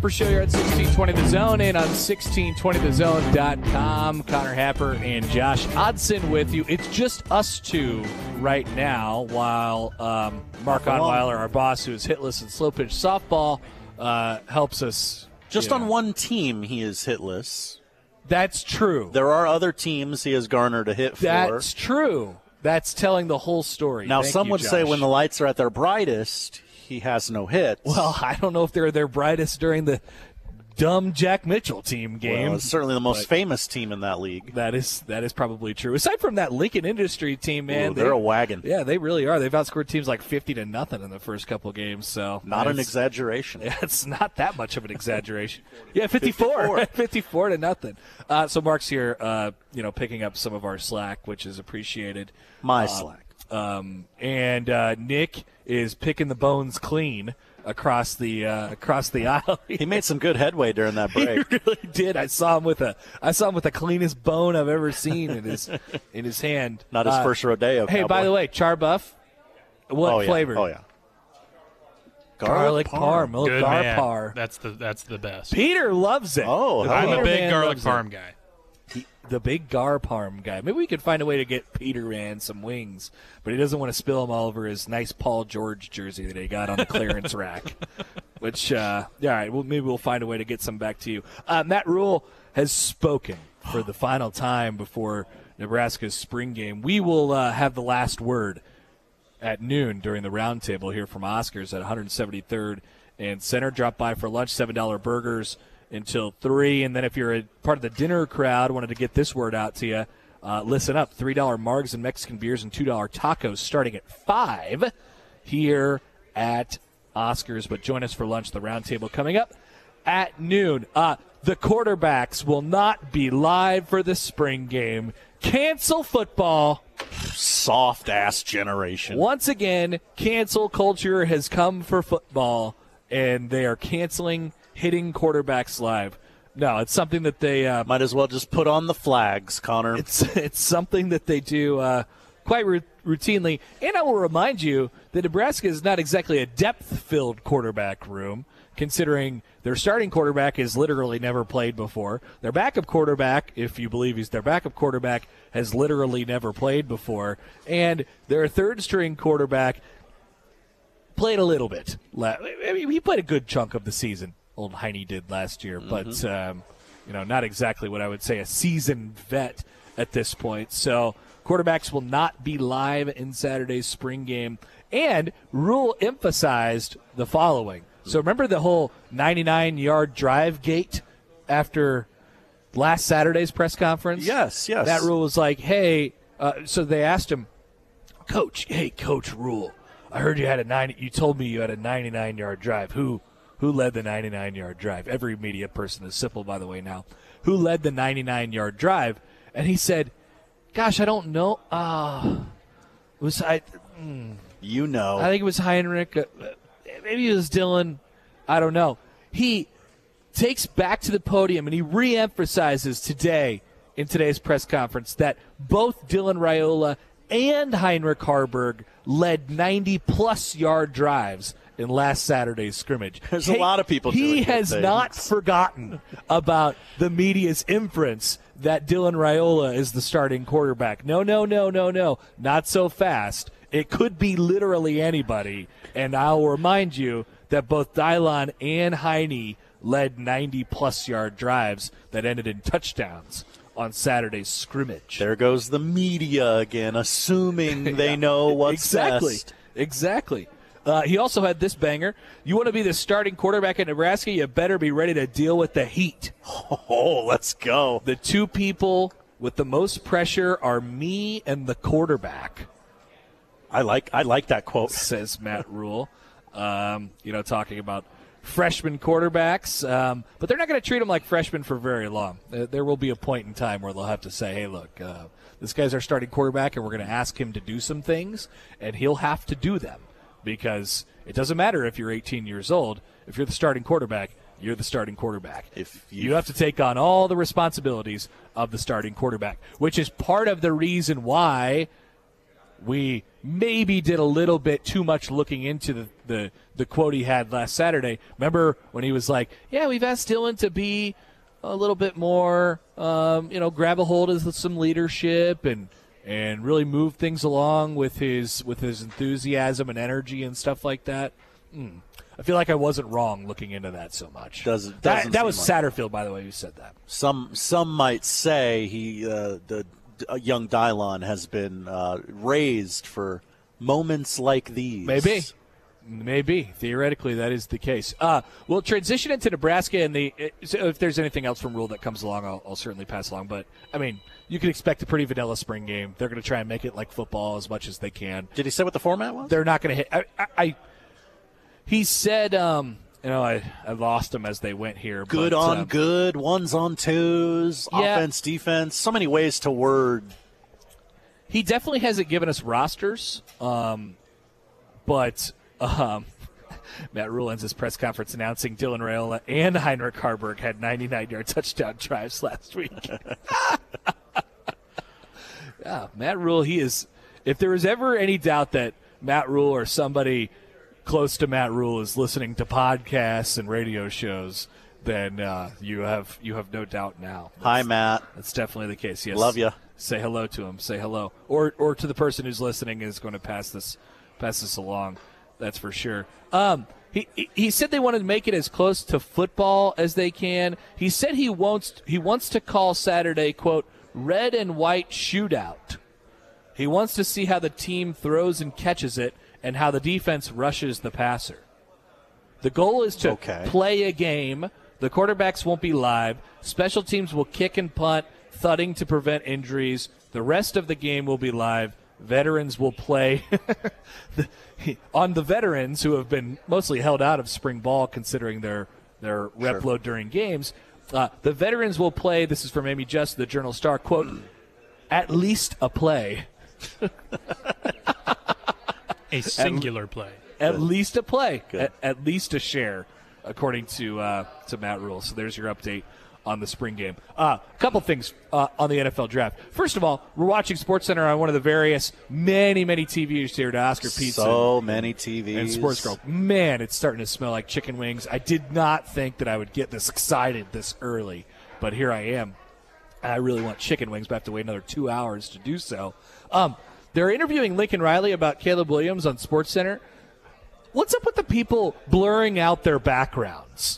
Happer Show here at 1620 The Zone and on 1620thezone.com. Connor Happer and Josh Odson with you. It's just us two right now while Mark Onweiler, our boss, who is hitless in slow pitch softball, helps us. Just on one team, he is hitless. That's true. There are other teams he has garnered a hit for. That's true. That's telling the whole story. Now, Thank some you, would Josh. say when the lights are at their brightest, he has no hits. Well, I don't know if they're their brightest during the dumb Jack Mitchell team game. Well, it's certainly the most famous team in that league. That is probably true. Aside from that Lincoln Industry team, man, Ooh, they're a wagon. Yeah, they really are. They've outscored teams like 50-0 in the first couple of games. So not an exaggeration. Yeah, it's not that much of an exaggeration. Yeah, 54 54-0. So Mark's here, picking up some of our slack, which is appreciated. My slack. And Nick is picking the bones clean across the aisle. He made some good headway during that break. He really did. I saw him with the cleanest bone I've ever seen in his hand. Not his first rodeo. Hey, cowboy. by the way, Char Buff, what flavor? Oh yeah. Garlic parm. Good Gar man. par. That's the best. Peter loves it. Oh, I'm a Peter big man garlic loves it. parm guy. The big Gar Parm guy. Maybe we could find a way to get Peter Man some wings, but he doesn't want to spill them all over his nice Paul George jersey that he got on the clearance rack. Which, all right, well, maybe we'll find a way to get some back to you. Matt Rule has spoken for the final time before Nebraska's spring game. We will have the last word at noon during the roundtable here from Oscars at 173rd and Center. Drop by for lunch, $7 burgers until 3. And then if you're a part of the dinner crowd, wanted to get this word out to you, listen up. $3 margs and Mexican beers and $2 tacos starting at 5 here at Oscars. But join us for lunch, the roundtable coming up at noon. The quarterbacks will not be live for the spring game. Cancel football. Soft-ass generation. Once again, cancel culture has come for football, and they are canceling hitting quarterbacks live. No, it's something that they might as well just put on the flags, Connor. It's something that they do quite routinely. And I will remind you that Nebraska is not exactly a depth-filled quarterback room, considering their starting quarterback has literally never played before. Their backup quarterback, if you believe he's their backup quarterback, has literally never played before. And their third-string quarterback played a little bit. I mean, he played a good chunk of the season. Old Heine did last year, but not exactly what I would say a seasoned vet at this point. So quarterbacks will not be live in Saturday's spring game. And Rule emphasized the following. So remember the whole 99-yard drive gate after last Saturday's press conference? Yes. That Rule was like, hey, so they asked him, Coach Rule, I heard you told me you had a 99-yard drive. Who led the 99-yard drive? Every media person is simple, by the way, now. Who led the 99-yard drive? And he said, gosh, I don't know. You know. I think it was Heinrich. Maybe it was Dylan. I don't know. He takes back to the podium and he reemphasizes today in today's press conference that both Dylan Raiola and Heinrich Harburg led 90-plus yard drives in last Saturday's scrimmage. There's a lot of people doing He good has things. not forgotten about the media's inference that Dylan Raiola is the starting quarterback. No. Not so fast. It could be literally anybody. And I'll remind you that both Dylon and Heine led 90-plus yard drives that ended in touchdowns on Saturday's scrimmage. There goes the media again, assuming they know what's best. Exactly. He also had this banger. You want to be the starting quarterback at Nebraska, you better be ready to deal with the heat. Oh, let's go. The two people with the most pressure are me and the quarterback. I like that quote. Says Matt Rule. Talking about freshman quarterbacks. But they're not going to treat them like freshmen for very long. There will be a point in time where they'll have to say, hey, look, this guy's our starting quarterback, and we're going to ask him to do some things, and he'll have to do them. Because it doesn't matter if you're 18 years old. If you're the starting quarterback, you're the starting quarterback. If you have to take on all the responsibilities of the starting quarterback, which is part of the reason why we maybe did a little bit too much looking into the quote he had last Saturday. Remember when he was like, yeah, we've asked Dylan to be a little bit more, grab a hold of some leadership and really move things along with his enthusiasm and energy and stuff like that. I feel like I wasn't wrong looking into that so much. That was Satterfield, by the way, who said that. Some might say the young Dylon has been raised for moments like these. Maybe. Theoretically, that is the case. We'll transition into Nebraska, and if there's anything else from Rule that comes along, I'll certainly pass along. But, I mean, you can expect a pretty vanilla spring game. They're going to try and make it like football as much as they can. Did he say what the format was? They're not going to hit. He said, I lost him as they went here. Good on good, ones on twos, offense, defense, so many ways to word. He definitely hasn't given us rosters, but Matt Rule ends his press conference announcing Dylan Raiola and Heinrich Harburg had 99-yard touchdown drives last week. Yeah, Matt Rule, he is – if there was ever any doubt that Matt Rule or somebody – close to Matt Rule is listening to podcasts and radio shows, then you have no doubt now. Hi, Matt. That's definitely the case. Yes. Love you. Say hello to him. Say hello, or to the person who's listening is going to pass this along. That's for sure. He said they want to make it as close to football as they can. He said he wants to call Saturday, quote, red and white shootout. He wants to see how the team throws and catches it, and how the defense rushes the passer. The goal is to play a game. The quarterbacks won't be live. Special teams will kick and punt, thudding to prevent injuries. The rest of the game will be live. Veterans will play. On the veterans, who have been mostly held out of spring ball considering their rep load during games, the veterans will play, this is from Amy Just, the Journal-Star, quote, at least a play. A singular play. At least a play. At least a share, according to Matt Rule. So there's your update on the spring game. A couple things on the NFL draft. First of all, we're watching SportsCenter on one of the various many TVs here to Oscar Pizza. So many TVs. And Sports Girl. Man, it's starting to smell like chicken wings. I did not think that I would get this excited this early, but here I am. I really want chicken wings, but I have to wait another 2 hours to do so. They're interviewing Lincoln Riley about Caleb Williams on SportsCenter. What's up with the people blurring out their backgrounds?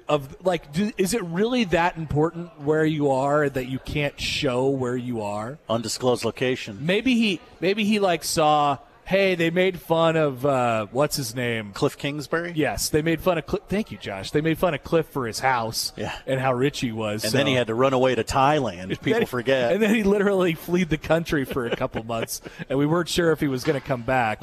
Is it really that important where you are that you can't show where you are? Undisclosed location. Maybe he saw, hey, they made fun of what's his name? Cliff Kingsbury? Yes, they made fun of Cliff. Thank you, Josh. They made fun of Cliff for his house and how rich he was. And then he had to run away to Thailand. People forget. And then he literally fled the country for a couple months, and we weren't sure if he was going to come back.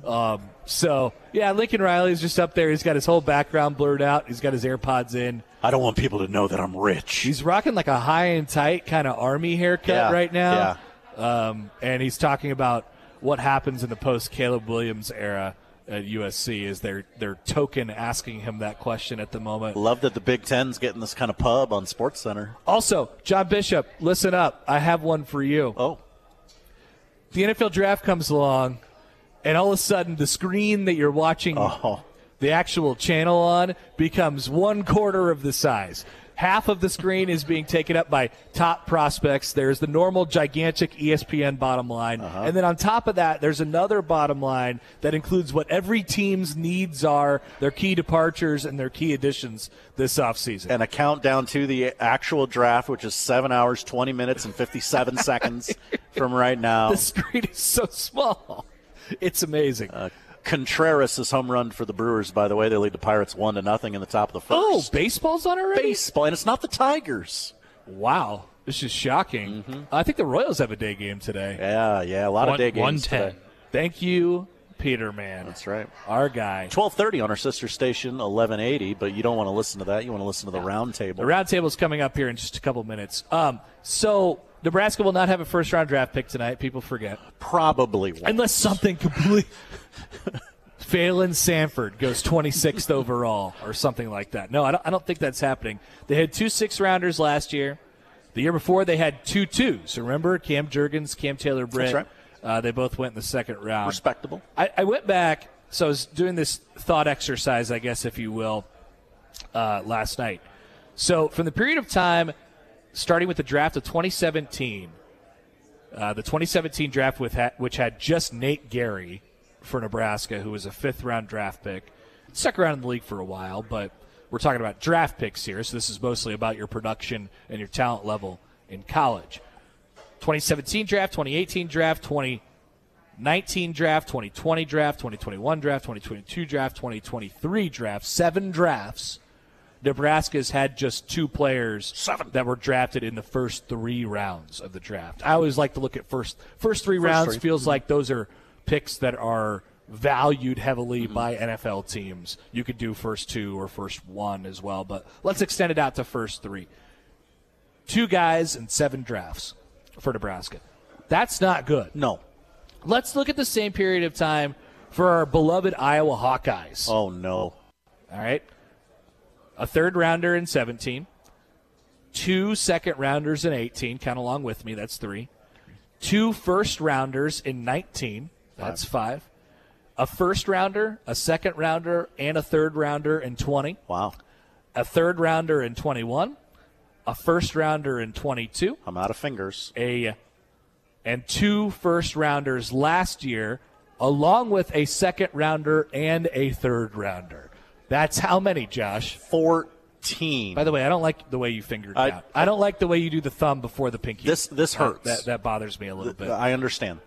Lincoln Riley's just up there. He's got his whole background blurred out. He's got his AirPods in. I don't want people to know that I'm rich. He's rocking like a high and tight kind of army haircut right now. Yeah. And he's talking about what happens in the post-Caleb Williams era at USC. Is their token asking him that question at the moment. Love that the Big Ten's getting this kind of pub on SportsCenter. Also, John Bishop, listen up. I have one for you. Oh. The NFL draft comes along, and all of a sudden the screen that you're watching the actual channel on becomes 1/4 of the size. Half of the screen is being taken up by top prospects. There's the normal gigantic ESPN bottom line. And then on top of that, there's another bottom line that includes what every team's needs are, their key departures, and their key additions this offseason. And a countdown to the actual draft, which is 7 hours, 20 minutes, and 57 seconds from right now. The screen is so small. It's amazing. Contreras' home run for the Brewers, by the way. They lead the Pirates 1-0 in the top of the first. Oh, baseball's on already? Baseball, and it's not the Tigers. Wow. This is shocking. I think the Royals have a day game today. Yeah, a lot of day games 1:10. today. Thank you, Peterman. That's right. Our guy. 12:30 on our sister station, 1180, but you don't want to listen to that. You want to listen to the roundtable. The roundtable's coming up here in just a couple minutes. So Nebraska will not have a first-round draft pick tonight. People forget. Probably won't. Unless something complete. Phelan Sanford goes 26th overall or something like that. No, I don't think that's happening. They had 2 6-rounders last year. The year before, they had 2 2s. Remember? Cam Jurgens, Cam Taylor-Britt. That's They both went in the second round. Respectable. I went back, so I was doing this thought exercise, I guess, if you will, last night. So from the period of time starting with the draft of 2017, the 2017 draft which had just Nate Gary for Nebraska, who was a fifth-round draft pick. Stuck around in the league for a while, but we're talking about draft picks here, so this is mostly about your production and your talent level in college. 2017 draft, 2018 draft, 2019 draft, 2020 draft, 2021 draft, 2022 draft, 2023 draft, 7 drafts. Nebraska's had just 2 players that were drafted in the first 3 rounds of the draft. I always like to look at first 3 rounds. Feels like those are picks that are valued heavily by NFL teams. You could do first 2 or first 1 as well, but let's extend it out to first 3. 2 guys and 7 drafts for Nebraska. That's not good. No. Let's look at the same period of time for our beloved Iowa Hawkeyes. Oh, no. All right. A third-rounder in 17. 2 second-rounders in 18. Count along with me. That's 3. 2 first-rounders in 19. That's 5. A first-rounder, a second-rounder, and a third-rounder in 20. Wow. A third-rounder in 21. A first-rounder in 22. I'm out of fingers. And 2 first-rounders last year, along with a second-rounder and a third-rounder. That's how many, Josh? 14. By the way, I don't like the way you fingered out. I don't like the way you do the thumb before the pinky. This hurts. That bothers me a little bit. I understand.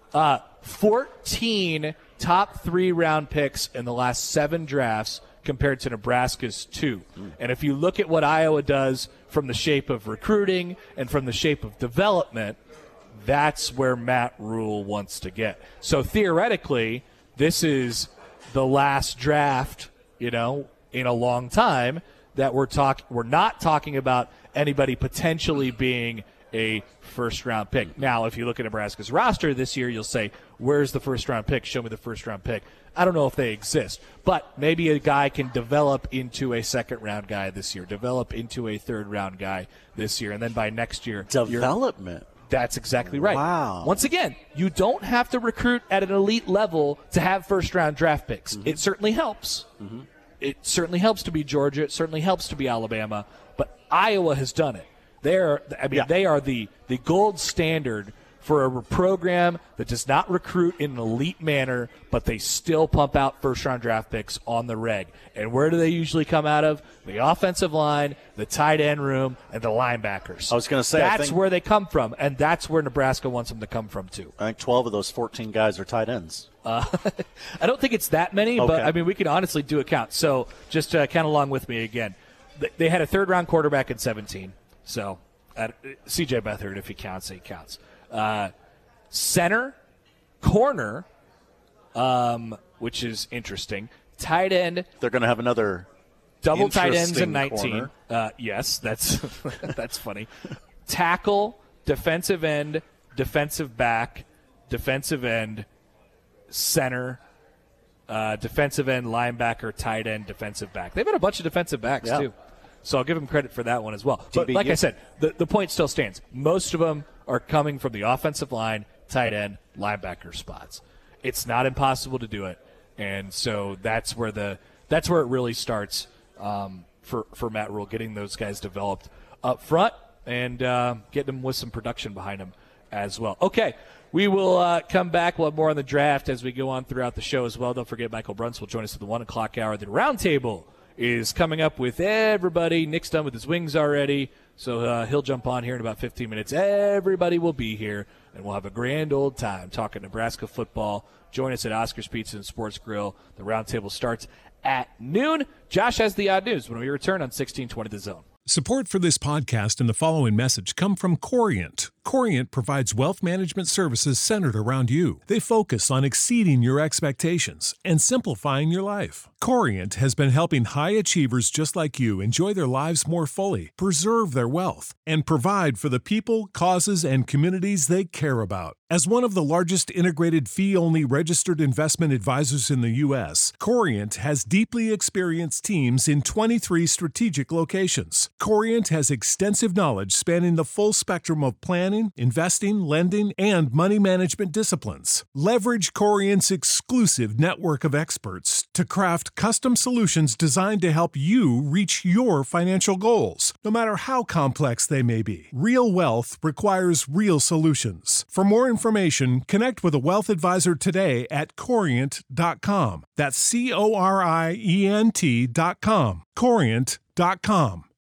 14 top 3-round picks in the last 7 drafts compared to Nebraska's 2. And if you look at what Iowa does from the shape of recruiting and from the shape of development, that's where Matt Rule wants to get. So theoretically, this is the last draft, in a long time that we're not talking about anybody potentially being a first-round pick. Now, if you look at Nebraska's roster this year, you'll say, where's the first-round pick? Show me the first-round pick. I don't know if they exist, but maybe a guy can develop into a second-round guy this year, develop into a third-round guy this year, and then by next year, development. That's exactly right. Wow. Once again, you don't have to recruit at an elite level to have first-round draft picks. It certainly helps. It certainly helps to be Georgia. It certainly helps to be Alabama. But Iowa has done it. They are the gold standard for a program that does not recruit in an elite manner, but they still pump out first-round draft picks on the reg. And where do they usually come out of? The offensive line, the tight end room, and the linebackers. I was going to say, that's where they come from, and that's where Nebraska wants them to come from too. I think 12 of those 14 guys are tight ends. I don't think it's that many, but we can honestly do a count. So just count along with me again. They had a third-round quarterback in 17. So C.J. Beathard, if he counts, he counts. Center, corner, which is interesting. Tight end. They're going to have another double tight ends in 19. Yes, that's that's funny. Tackle, defensive end, defensive back, defensive end, center, defensive end, linebacker, tight end, defensive back. They've had a bunch of defensive backs too. So I'll give them credit for that one as well. But like I said, the point still stands. Most of them are coming from the offensive line, tight end, linebacker spots. It's not impossible to do it, and so that's where it really starts for Matt Rule, getting those guys developed up front and getting them with some production behind them as well. Okay, we will come back. We'll have more on the draft as we go on throughout the show as well. Don't forget Michael Bruns will join us at the 1 o'clock hour. The Roundtable is coming up with everybody. Nick's done with his wings already, so he'll jump on here in about 15 minutes. Everybody will be here, and we'll have a grand old time talking Nebraska football. Join us at Oscar's Pizza and Sports Grill. The Roundtable starts at noon. Josh has the odd news when we return on 1620 The Zone. Support for this podcast and the following message come from Corient. Corient provides wealth management services centered around you. They focus on exceeding your expectations and simplifying your life. Corient has been helping high achievers just like you enjoy their lives more fully, preserve their wealth, and provide for the people, causes, and communities they care about. As one of the largest integrated fee-only registered investment advisors in the U.S., Corient has deeply experienced teams in 23 strategic locations. Corient has extensive knowledge spanning the full spectrum of plan planning, investing, lending, and money management disciplines. Leverage Corient's exclusive network of experts to craft custom solutions designed to help you reach your financial goals, no matter how complex they may be. Real wealth requires real solutions. For more information, connect with a wealth advisor today at Corient.com. That's Corient.com. Corient.com.